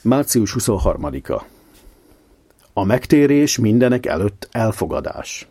Március 23-a. A megtérés mindenek előtt elfogadás.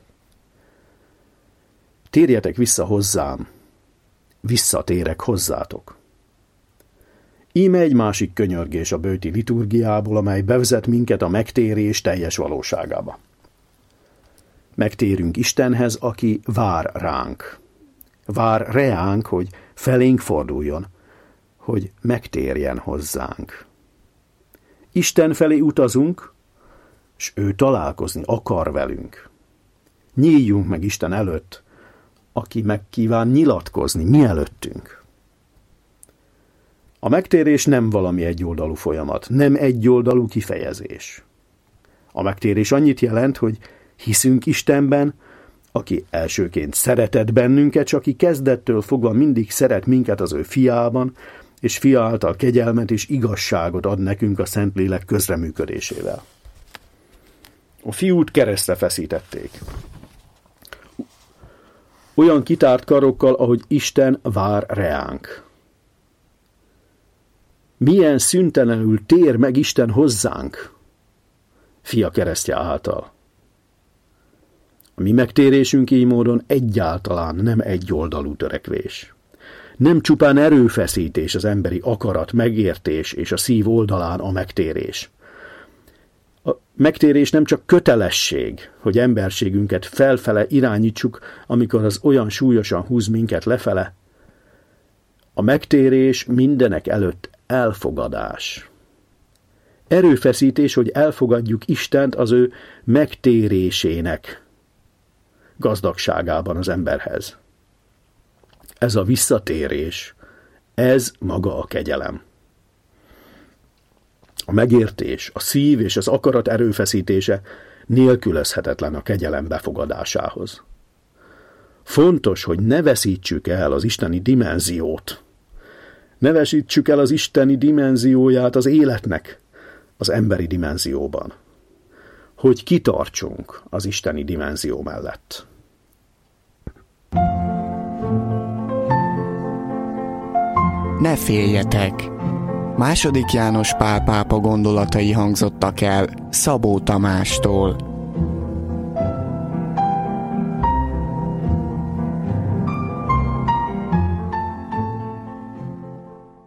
Térjetek vissza hozzám, visszatérek hozzátok. Íme egy másik könyörgés a böjti liturgiából, amely bevezet minket a megtérés teljes valóságába. Megtérünk Istenhez, aki vár ránk. Vár reánk, hogy felénk forduljon, hogy megtérjen hozzánk. Isten felé utazunk, s ő találkozni akar velünk. Nyíljunk meg Isten előtt, aki meg kíván nyilatkozni mi előttünk. A megtérés nem valami egyoldalú folyamat, nem egyoldalú kifejezés. A megtérés annyit jelent, hogy hiszünk Istenben, aki elsőként szeretett bennünket, s aki kezdettől fogva mindig szeret minket az ő fiában, és fia által kegyelmet és igazságot ad nekünk a Szentlélek közreműködésével. A fiút keresztre feszítették. Olyan kitárt karokkal, ahogy Isten vár reánk. Milyen szüntelenül tér meg Isten hozzánk, fia keresztje által. A mi megtérésünk így módon egyáltalán nem egyoldalú törekvés. Nem csupán erőfeszítés az emberi akarat, megértés és a szív oldalán a megtérés. A megtérés nem csak kötelesség, hogy emberségünket felfele irányítsuk, amikor az olyan súlyosan húz minket lefele. A megtérés mindenek előtt elfogadás. Erőfeszítés, hogy elfogadjuk Istent az ő megtérésének gazdagságában az emberhez. Ez a visszatérés, ez maga a kegyelem. A megértés, a szív és az akarat erőfeszítése nélkülözhetetlen a kegyelem befogadásához. Fontos, hogy ne veszítsük el az isteni dimenziót. Ne veszítsük el az isteni dimenzióját az életnek az emberi dimenzióban. Hogy kitartsunk az isteni dimenzió mellett. Ne féljetek! II. János Pál pápa gondolatai hangzottak el Szabó Tamástól.